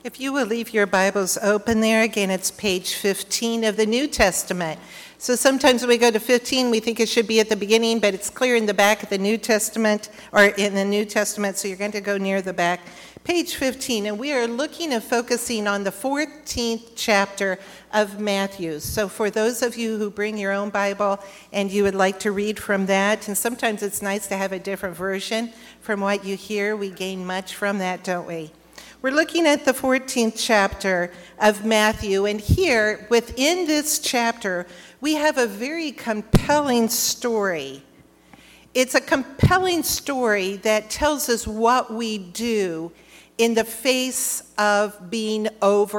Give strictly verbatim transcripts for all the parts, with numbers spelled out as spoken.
If you will leave your Bibles open there, again, it's page fifteen of the New Testament. So sometimes when we go to fifteen, we think it should be at the beginning, but it's clear in the back of the New Testament, or in the New Testament, so you're going to go near the back. Page fifteen, and we are looking and focusing on the fourteenth chapter of Matthew. So for those of you who bring your own Bible and you would like to read from that, and sometimes it's nice to have a different version from what you hear, we gain much from that, don't we? We're looking at the fourteenth chapter of Matthew, and here, within this chapter, we have a very compelling story. It's a compelling story that tells us what we do in the face of being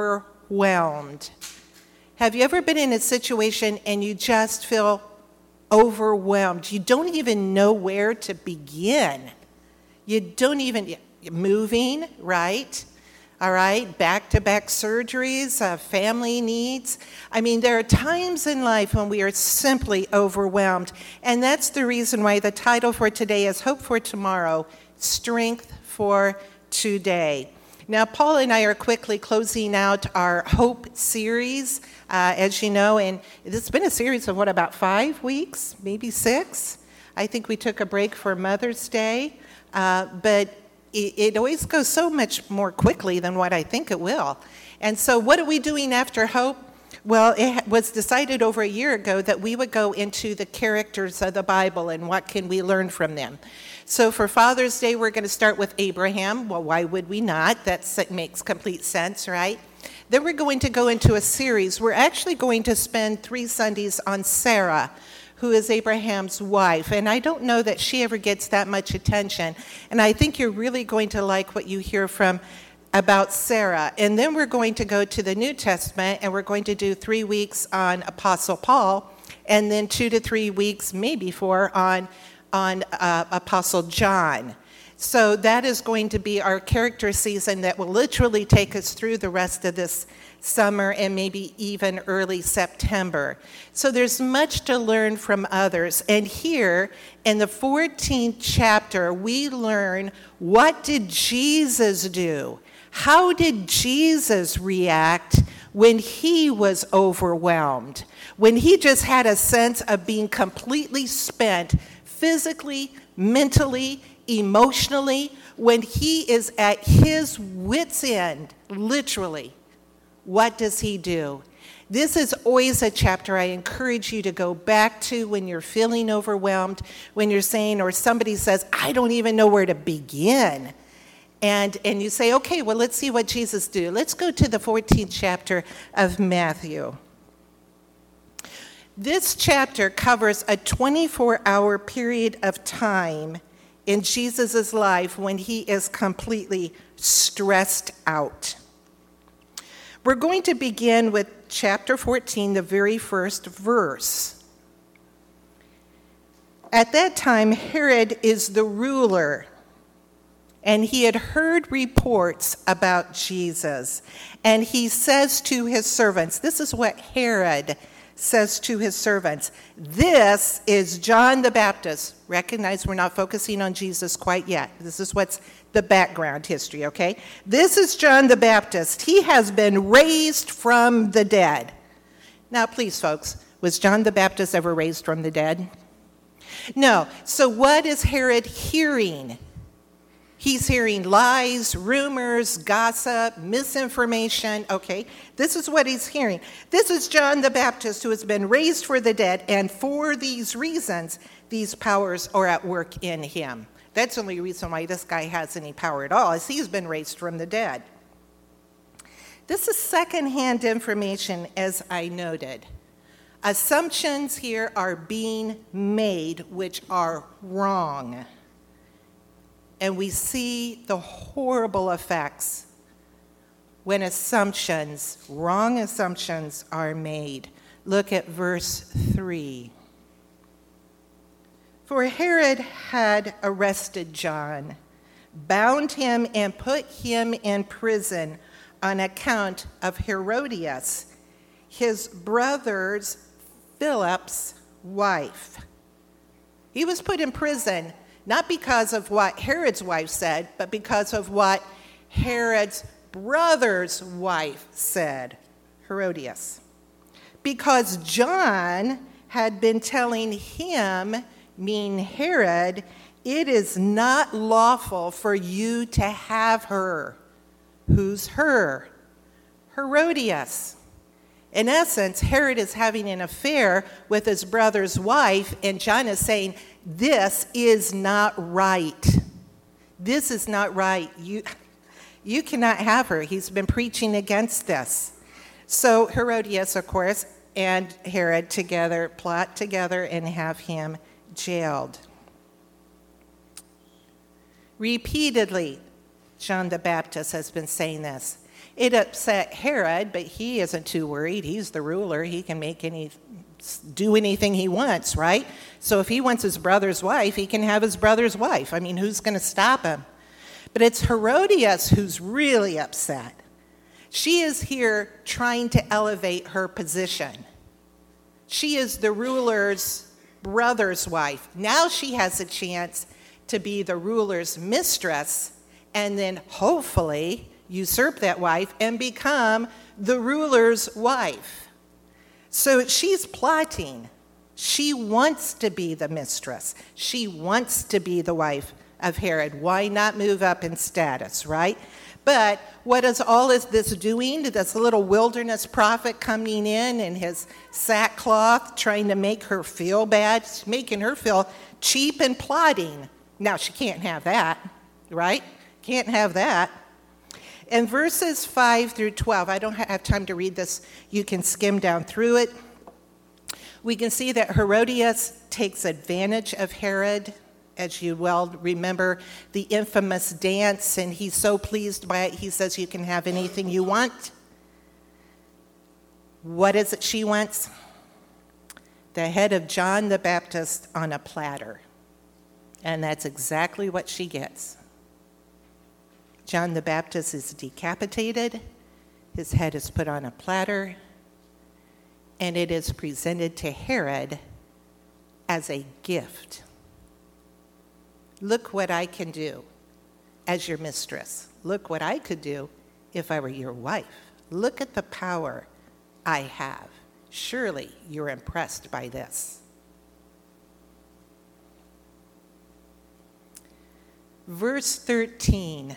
overwhelmed. Have you ever been in a situation and you just feel overwhelmed? You don't even know where to begin. You don't even, moving, right? All right, back-to-back surgeries, uh, family needs. I mean, there are times in life when we are simply overwhelmed. And that's the reason why the title for today is Hope for Tomorrow, Strength for Today. Now, Paul and I are quickly closing out our Hope series, uh, as you know, and it's been a series of, what, about five weeks, maybe six? I think we took a break for Mother's Day, uh, but it, it always goes so much more quickly than what I think it will. And so what are we doing after Hope? Well, it was decided over a year ago that we would go into the characters of the Bible and what can we learn from them. So for Father's Day, we're going to start with Abraham. Well, why would we not? That makes complete sense, right? Then we're going to go into a series. We're actually going to spend three Sundays on Sarah, who is Abraham's wife. And I don't know that she ever gets that much attention. And I think you're really going to like what you hear from about Sarah. And then we're going to go to the New Testament, and we're going to do three weeks on Apostle Paul, and then two to three weeks, maybe four, on on uh, Apostle John. So that is going to be our character season that will literally take us through the rest of this summer and maybe even early September. So there's much to learn from others. And here in the fourteenth chapter, we learn, what did Jesus do? How did Jesus react when he was overwhelmed? When he just had a sense of being completely spent physically, mentally, emotionally, when he is at his wit's end, literally, what does he do? This is always a chapter I encourage you to go back to when you're feeling overwhelmed, when you're saying, or somebody says, I don't even know where to begin. And, and you say, okay, well, let's see what Jesus did. Let's go to the fourteenth chapter of Matthew. This chapter covers a twenty-four hour period of time in Jesus' life when he is completely stressed out. We're going to begin with chapter fourteen, the very first verse. At that time, Herod is the ruler, and he had heard reports about Jesus. And he says to his servants, this is what Herod says to his servants, this is John the Baptist. Recognize we're not focusing on Jesus quite yet. This is what's the background history, okay? This is John the Baptist. He has been raised from the dead. Now, please, folks, was John the Baptist ever raised from the dead? No. So what is Herod hearing? He's hearing lies, rumors, gossip, misinformation. Okay, this is what he's hearing. This is John the Baptist who has been raised for the dead, and for these reasons, these powers are at work in him. That's the only reason why this guy has any power at all, is he's been raised from the dead. This is secondhand information, as I noted. Assumptions here are being made which are wrong. And we see the horrible effects when assumptions, wrong assumptions, are made. Look at verse three. For Herod had arrested John, bound him, and put him in prison on account of Herodias, his brother's Philip's wife. He was put in prison not because of what Herod's wife said, but because of what Herod's brother's wife said, Herodias, because John had been telling him, mean Herod, it is not lawful for you to have her. Who's her? Herodias. In essence, Herod is having an affair with his brother's wife, and John is saying, this is not right. This is not right. You, you cannot have her. He's been preaching against this. So Herodias, of course, and Herod together plot together and have him jailed. Repeatedly, John the Baptist has been saying this. It upset Herod, but he isn't too worried. He's the ruler. He can make any, do anything he wants, right? So if he wants his brother's wife, he can have his brother's wife. I mean, who's going to stop him? But it's Herodias who's really upset. She is here trying to elevate her position. She is the ruler's brother's wife. Now she has a chance to be the ruler's mistress and then hopefully usurp that wife and become the ruler's wife. So she's plotting. She wants to be the mistress. She wants to be the wife of Herod. Why not move up in status, right? But what is all is this doing? This little wilderness prophet coming in in his sackcloth, trying to make her feel bad, making her feel cheap and plotting. Now, she can't have that, right? Can't have that. In verses five through twelve, I don't have time to read this. You can skim down through it. We can see that Herodias takes advantage of Herod. As you well remember, the infamous dance, and he's so pleased by it, he says, you can have anything you want. What is it she wants? The head of John the Baptist on a platter. And that's exactly what she gets. John the Baptist is decapitated, his head is put on a platter, and it is presented to Herod as a gift. Look what I can do as your mistress. Look what I could do if I were your wife. Look at the power I have. Surely you're impressed by this. Verse thirteen.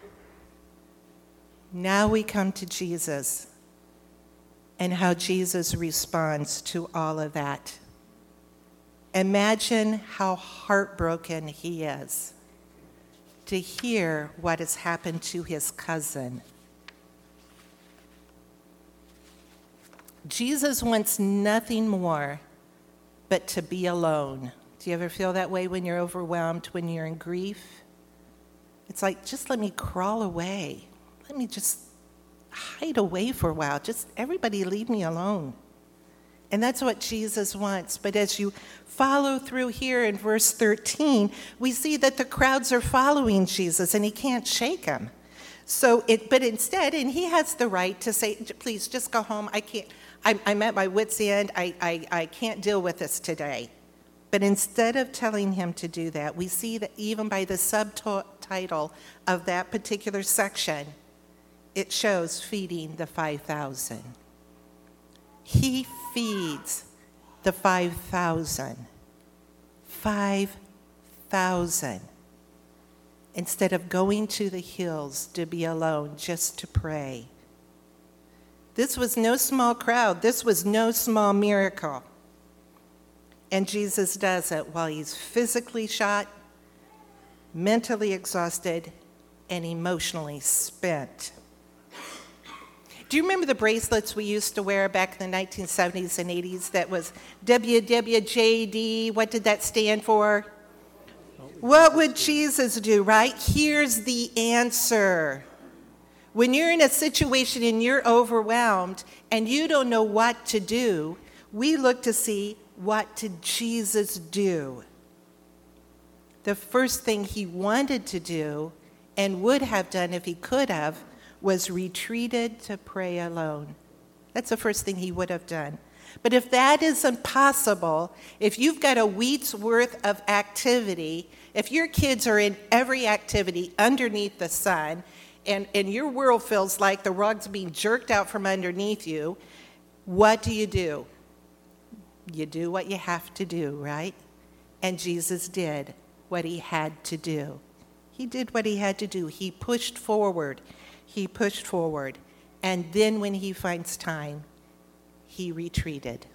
Now we come to Jesus and how Jesus responds to all of that. Imagine how heartbroken he is to hear what has happened to his cousin. Jesus wants nothing more but to be alone. Do you ever feel that way when you're overwhelmed, when you're in grief? It's like, just let me crawl away. Let me just hide away for a while. Just everybody leave me alone. And that's what Jesus wants. But as you follow through here in verse thirteen, we see that the crowds are following Jesus and he can't shake them. So, it, but instead, and he has the right to say, please just go home. I can't, I'm, I'm at my wit's end. I, I, I can't deal with this today. But instead of telling him to do that, we see that even by the subtitle of that particular section, it shows feeding the five thousand. He feeds the five thousand. five thousand. Instead of going to the hills to be alone, just to pray. This was no small crowd. This was no small miracle. And Jesus does it while he's physically shot, mentally exhausted, and emotionally spent. Do you remember the bracelets we used to wear back in the nineteen seventies and eighties that was W W J D? What did that stand for? What would Jesus do, right? Here's the answer. When you're in a situation and you're overwhelmed and you don't know what to do, we look to see, what did Jesus do? The first thing he wanted to do and would have done if he could have was retreated to pray alone. That's the first thing he would have done. But if that is impossible, if you've got a week's worth of activity, if your kids are in every activity underneath the sun, and, and your world feels like the rug's being jerked out from underneath you, what do you do? You do what you have to do, right? And Jesus did what he had to do. He did what he had to do. He pushed forward. He pushed forward. And then when he finds time, he retreated.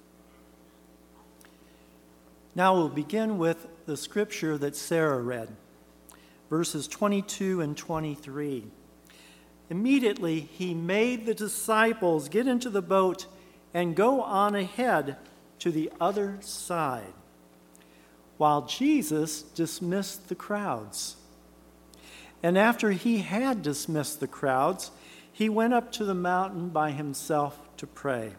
Now we'll begin with the scripture that Sarah read, verses twenty-two and twenty-three. Immediately he made the disciples get into the boat and go on ahead to the other side, while Jesus dismissed the crowds. And after he had dismissed the crowds, he went up to the mountain by himself to pray.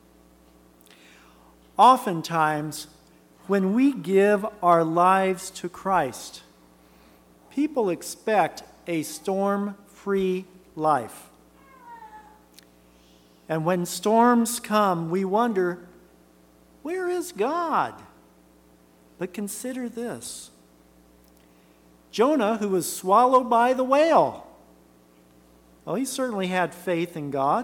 Oftentimes, when we give our lives to Christ, people expect a storm-free life. And when storms come, we wonder, where is God? But consider this. Jonah, who was swallowed by the whale, well, he certainly had faith in God.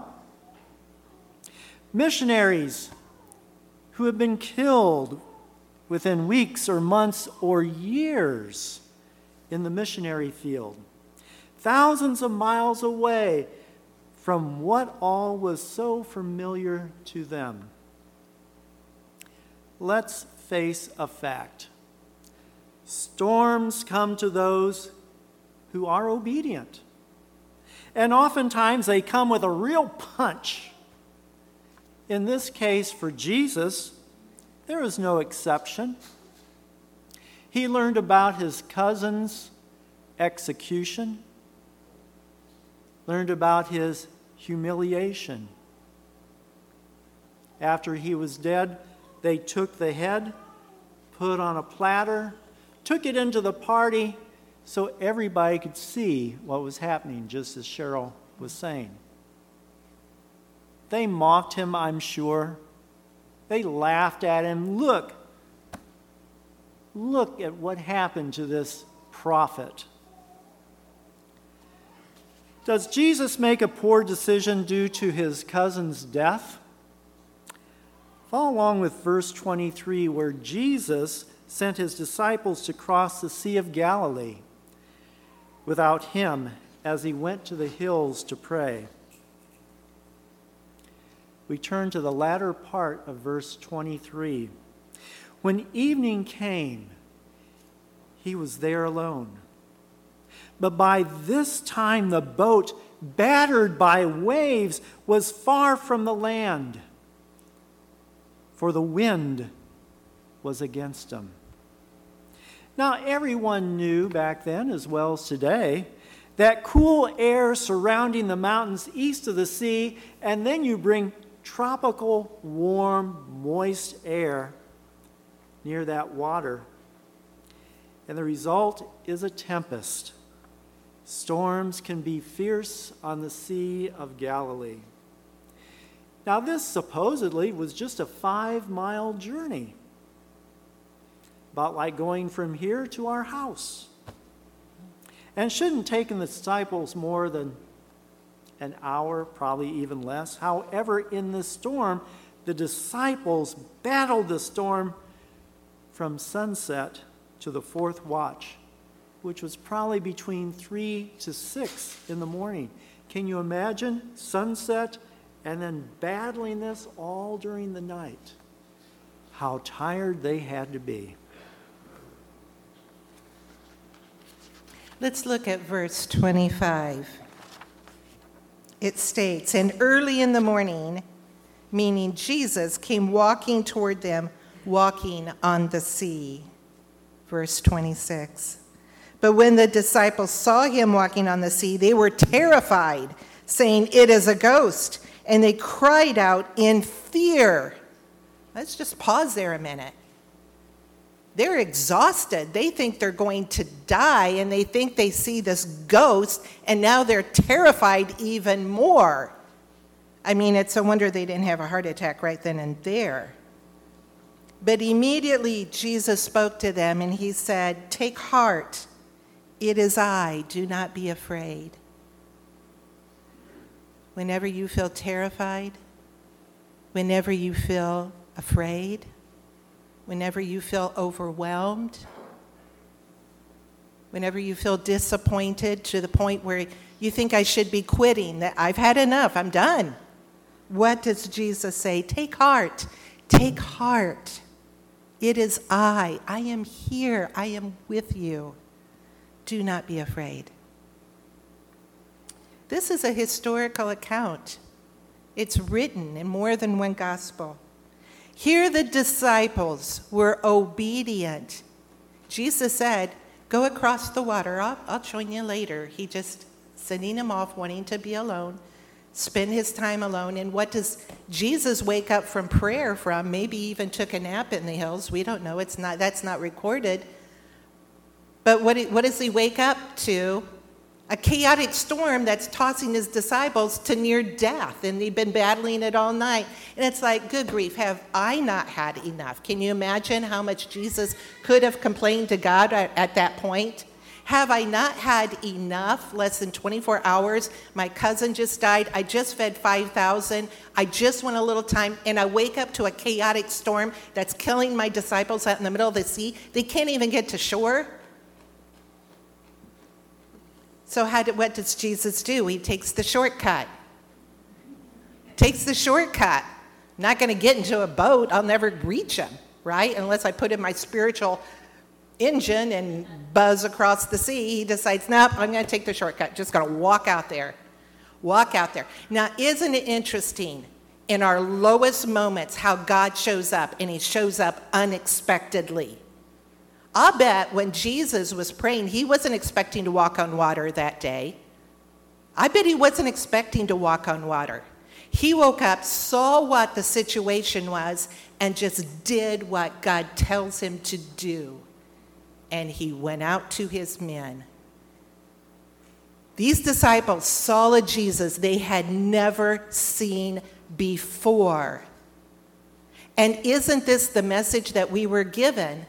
Missionaries who have been killed within weeks or months or years in the missionary field, thousands of miles away from what all was so familiar to them. Let's face a fact. Storms come to those who are obedient. And oftentimes they come with a real punch. In this case, for Jesus, there is no exception. He learned about his cousin's execution, learned about his humiliation. After he was dead, they took the head, put on a platter, took it into the party so everybody could see what was happening, just as Cheryl was saying. They mocked him, I'm sure. They laughed at him. Look, look at what happened to this prophet. Does Jesus make a poor decision due to his cousin's death? Follow along with verse twenty-three, where Jesus sent his disciples to cross the Sea of Galilee without him as he went to the hills to pray. We turn to the latter part of verse twenty-three. When evening came, he was there alone. But by this time the boat, battered by waves, was far from the land, for the wind was against him. Now, everyone knew back then, as well as today, that cool air surrounding the mountains east of the sea, and then you bring tropical, warm, moist air near that water. And the result is a tempest. Storms can be fierce on the Sea of Galilee. Now, this supposedly was just a five-mile journey, about like going from here to our house. And shouldn't take the disciples more than an hour, probably even less. However, in this storm, the disciples battled the storm from sunset to the fourth watch, which was probably between three to six in the morning. Can you imagine sunset and then battling this all during the night? How tired they had to be. Let's look at verse twenty-five. It states, "And early in the morning," meaning Jesus, "came walking toward them, walking on the sea." Verse twenty-six. "But when the disciples saw him walking on the sea, they were terrified, saying, 'It is a ghost.' And they cried out in fear." Let's just pause there a minute. They're exhausted. They think they're going to die, and they think they see this ghost, and now they're terrified even more. I mean, it's a wonder they didn't have a heart attack right then and there. But immediately Jesus spoke to them, and he said, "Take heart, it is I, do not be afraid." whenever you feel terrified, whenever you feel afraid, whenever you feel overwhelmed, whenever you feel disappointed to the point where you think I should be quitting, that I've had enough, I'm done. What does Jesus say? Take heart, take heart. It is I. I am here. I am with you. Do not be afraid. This is a historical account. It's written in more than one gospel. Here the disciples were obedient. Jesus said, go across the water. I'll, I'll join you later. He just sending him off, wanting to be alone, spend his time alone. And what does Jesus wake up from prayer from? Maybe even took a nap in the hills. We don't know. It's not. That's not recorded. But what, what does he wake up to? A chaotic storm that's tossing his disciples to near death, and they've been battling it all night. And it's like, good grief, have I not had enough? Can you imagine how much Jesus could have complained to God at, at that point? Have I not had enough? Less than twenty-four hours. My cousin just died. I just fed five thousand. I just want a little time, and I wake up to a chaotic storm that's killing my disciples out in the middle of the sea. They can't even get to shore. So how did, what does Jesus do? He takes the shortcut. Takes the shortcut. I'm not going to get into a boat. I'll never reach him, right? Unless I put in my spiritual engine and buzz across the sea. He decides, nope, I'm going to take the shortcut. Just going to walk out there. Walk out there. Now, isn't it interesting in our lowest moments how God shows up, and he shows up unexpectedly? I'll bet when Jesus was praying, he wasn't expecting to walk on water that day. I bet he wasn't expecting to walk on water. He woke up, saw what the situation was, and just did what God tells him to do. And he went out to his men. These disciples saw a Jesus they had never seen before. And isn't this the message that we were given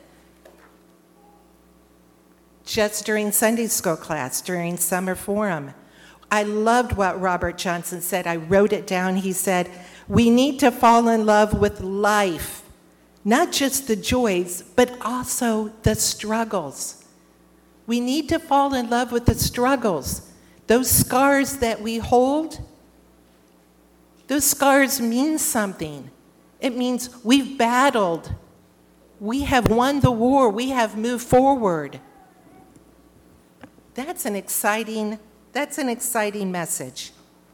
just during Sunday school class, during summer forum? I loved what Robert Johnson said. I wrote it down. He said, we need to fall in love with life, not just the joys, but also the struggles. We need to fall in love with the struggles. Those scars that we hold, those scars mean something. It means we've battled. We have won the war. We have moved forward. That's an exciting, that's an exciting message.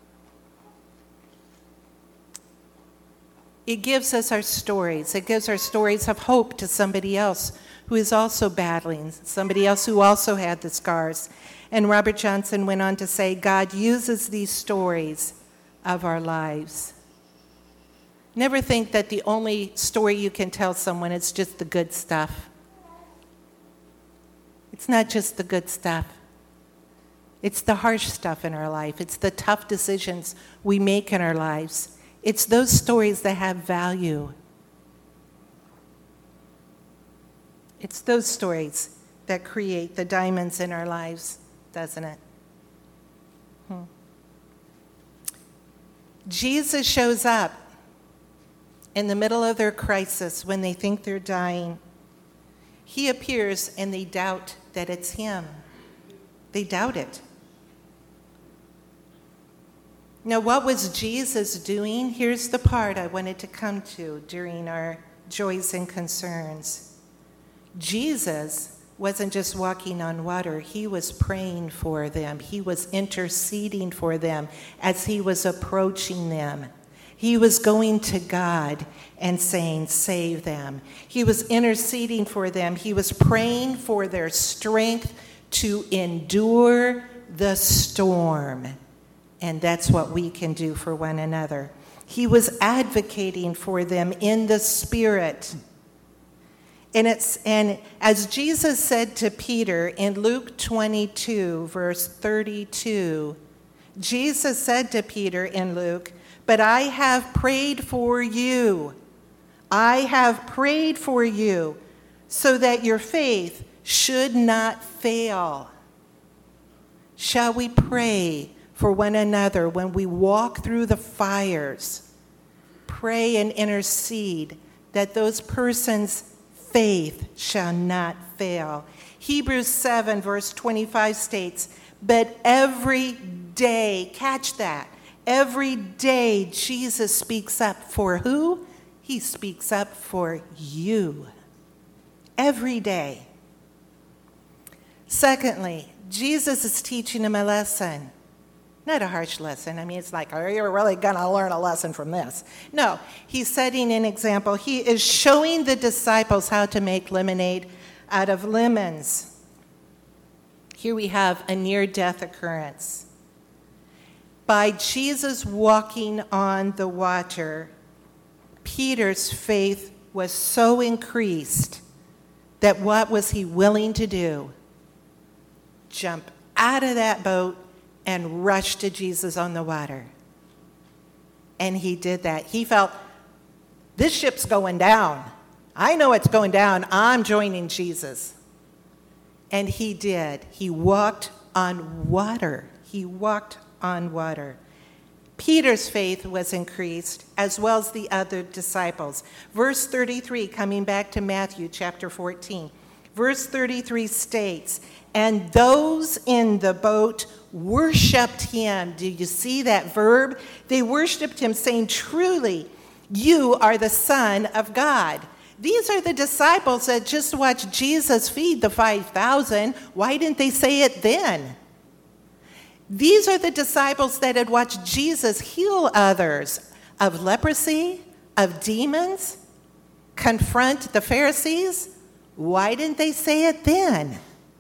It gives us our stories. It gives our stories of hope to somebody else who is also battling, somebody else who also had the scars. And Robert Johnson went on to say, God uses these stories of our lives. Never think that the only story you can tell someone is just the good stuff. It's not just the good stuff. It's the harsh stuff in our life. It's the tough decisions we make in our lives. It's those stories that have value. It's those stories that create the diamonds in our lives, doesn't it? Hmm. Jesus shows up in the middle of their crisis when they think they're dying. He appears and they doubt that it's him. They doubt it. Now, what was Jesus doing? Here's the part I wanted to come to during our joys and concerns. Jesus wasn't just walking on water. He was praying for them. He was interceding for them as he was approaching them. He was going to God and saying, save them. He was interceding for them. He was praying for their strength to endure the storm. And that's what we can do for one another. He was advocating for them in the Spirit. And it's and as Jesus said to Peter in Luke twenty-two, verse thirty-two, Jesus said to Peter in Luke, but I have prayed for you. I have prayed for you so that your faith should not fail. Shall we pray for one another when we walk through the fires. Pray and intercede that those persons' faith shall not fail. Hebrews seven, verse twenty-five states, but every day, catch that, every day Jesus speaks up for who? He speaks up for you. Every day. Secondly, Jesus is teaching him a lesson. Not a harsh lesson. I mean, it's like, are you really going to learn a lesson from this? No, he's setting an example. He is showing the disciples how to make lemonade out of lemons. Here we have a near-death occurrence. By Jesus walking on the water, Peter's faith was so increased that what was he willing to do? Jump out of that boat and rush to Jesus on the water. And he did that. He felt, this ship's going down. I know it's going down. I'm joining Jesus. And he did. He walked on water. He walked on water. Peter's faith was increased, as well as the other disciples. Verse thirty-three, coming back to Matthew chapter fourteen. Verse thirty-three states, and those in the boat worshiped him. Do you see that verb? They worshiped him, saying, truly, you are the Son of God. These are the disciples that just watched Jesus feed the five thousand. Why didn't they say it then? These are the disciples that had watched Jesus heal others of leprosy, of demons, confront the Pharisees. Why didn't they say it then?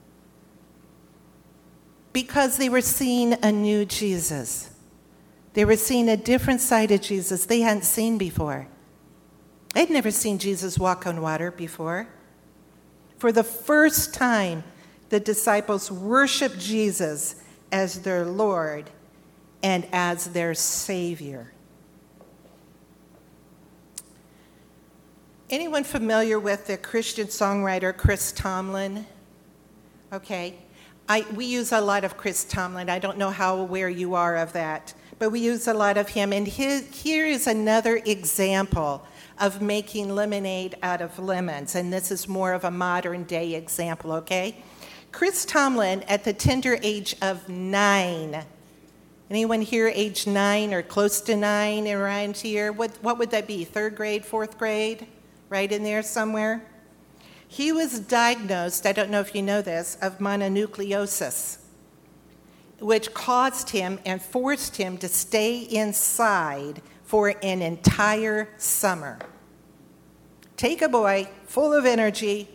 Because they were seeing a new Jesus. They were seeing a different side of Jesus they hadn't seen before. They'd never seen Jesus walk on water before. For the first time, the disciples worshiped Jesus as their Lord and as their Savior. Anyone familiar with the Christian songwriter Chris Tomlin? Okay. I, we use a lot of Chris Tomlin. I don't know how aware you are of that, but we use a lot of him. And his, here is another example of making lemonade out of lemons. And this is more of a modern day example, okay? Chris Tomlin, at the tender age of nine, anyone here age nine or close to nine around here? What, what would that be, third grade, fourth grade? Right in there somewhere? He was diagnosed, I don't know if you know this, of mononucleosis, which caused him and forced him to stay inside for an entire summer. Take a boy full of energy.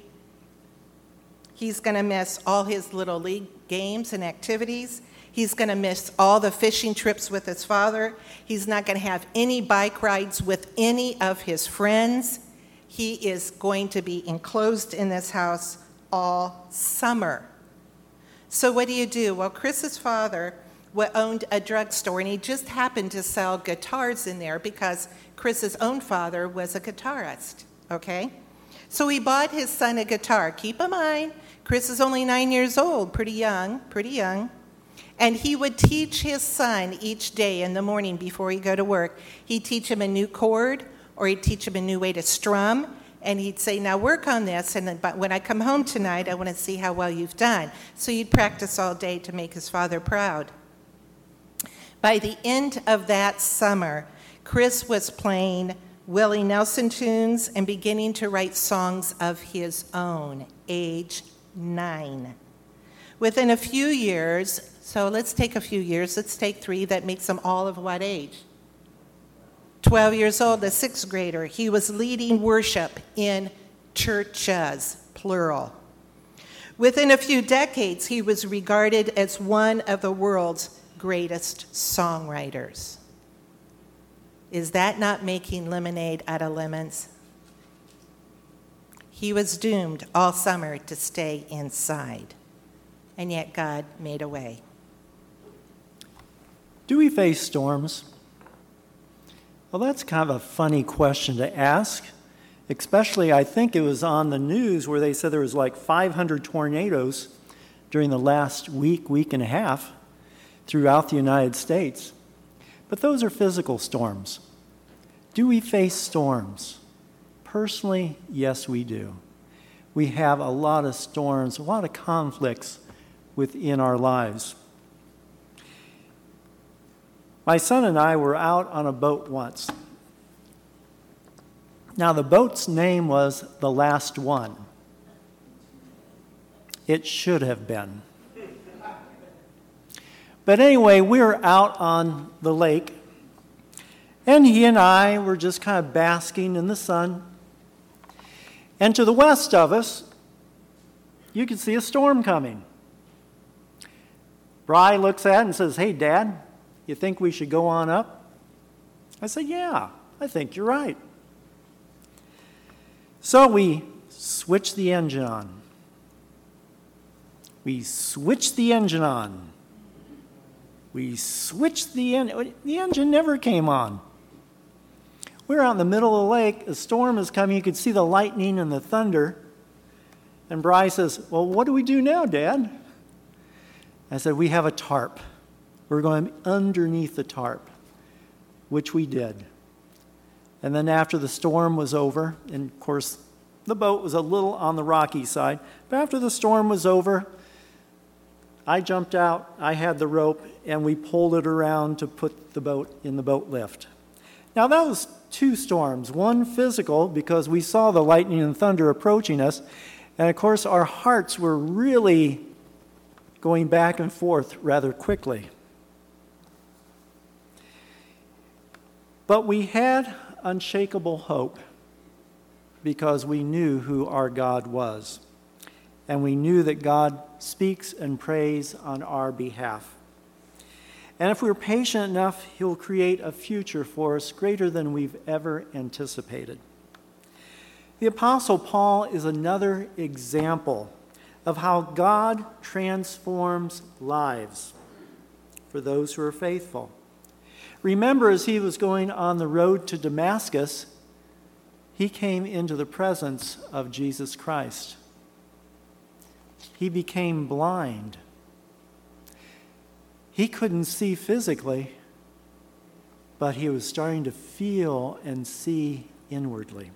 He's going to miss all his little league games and activities. He's going to miss all the fishing trips with his father. He's not going to have any bike rides with any of his friends. He is going to be enclosed in this house all summer. So what do you do? Well, Chris's father owned a drugstore, and he just happened to sell guitars in there because Chris's own father was a guitarist, okay? So he bought his son a guitar. Keep in mind, Chris is only nine years old, pretty young, pretty young. And he would teach his son each day in the morning before he'd go to work. He'd teach him a new chord, or he'd teach him a new way to strum, and he'd say, now work on this, and then, but when I come home tonight, I want to see how well you've done. So you'd practice all day to make his father proud. By the end of that summer, Chris was playing Willie Nelson tunes and beginning to write songs of his own, age nine. Within a few years, so let's take a few years, let's take three, that makes them all of what age? twelve years old, a sixth grader. He was leading worship in churches, plural. Within a few decades, he was regarded as one of the world's greatest songwriters. Is that not making lemonade out of lemons? He was doomed all summer to stay inside, and yet God made a way. Do we face storms? Well, that's kind of a funny question to ask, especially I think it was on the news where they said there was like five hundred tornadoes during the last week, week and a half. throughout the United States. But those are physical storms. Do we face storms? Personally, yes, we do. We have a lot of storms, a lot of conflicts within our lives. My son and I were out on a boat once. Now, the boat's name was The Last One. It should have been. But anyway, we were out on the lake, and he and I were just kind of basking in the sun. And to the west of us, you could see a storm coming. Bri looks at it and says, "Hey, Dad, you think we should go on up?" I said, "Yeah, I think you're right." So we switched the engine on. We switched the engine on. We switched the engine. The engine never came on. We're out in the middle of the lake. A storm is coming. You could see the lightning and the thunder. And Bri says, "Well, what do we do now, Dad?" I said, "We have a tarp. We're going underneath the tarp," which we did. And then after the storm was over, and of course, the boat was a little on the rocky side, but after the storm was over, I jumped out, I had the rope, and we pulled it around to put the boat in the boat lift. Now that was two storms, one physical because we saw the lightning and thunder approaching us, and of course our hearts were really going back and forth rather quickly. But we had unshakable hope because we knew who our God was. And we knew that God speaks and prays on our behalf. And if we're patient enough, He'll create a future for us greater than we've ever anticipated. The Apostle Paul is another example of how God transforms lives for those who are faithful. Remember, as he was going on the road to Damascus, he came into the presence of Jesus Christ. He became blind. He couldn't see physically, but he was starting to feel and see inwardly.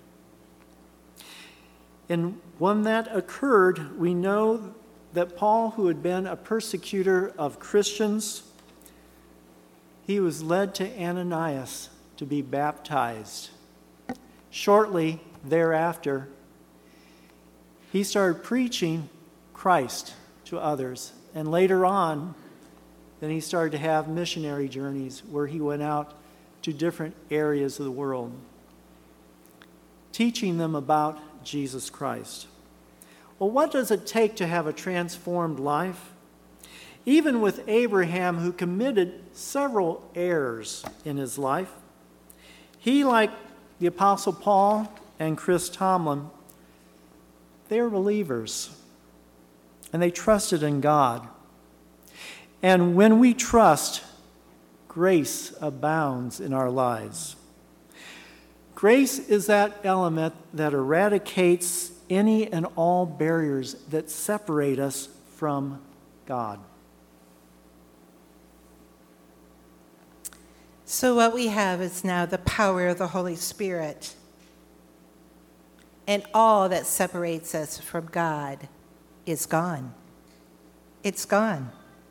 And when that occurred, we know that Paul, who had been a persecutor of Christians, he was led to Ananias to be baptized. Shortly thereafter, he started preaching Christ to others. And later on, then he started to have missionary journeys where he went out to different areas of the world, teaching them about Jesus Christ. Well, what does it take to have a transformed life? Even with Abraham, who committed several errors in his life, he, like the Apostle Paul and Chris Tomlin, they were believers, and they trusted in God. And when we trust, grace abounds in our lives. Grace is that element that eradicates any and all barriers that separate us from God. So what we have is now the power of the Holy Spirit. And all that separates us from God is gone. It's gone.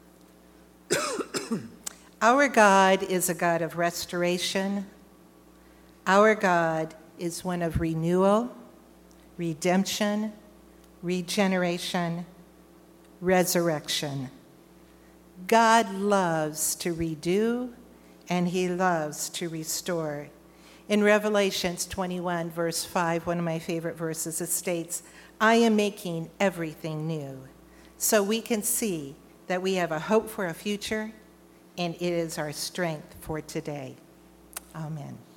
Our God is a God of restoration. Our God is one of renewal, redemption, regeneration, resurrection. God loves to redo, and he loves to restore. In Revelations twenty-one, verse five, one of my favorite verses, it states, "I am making everything new." So we can see that we have a hope for a future, and it is our strength for today. Amen.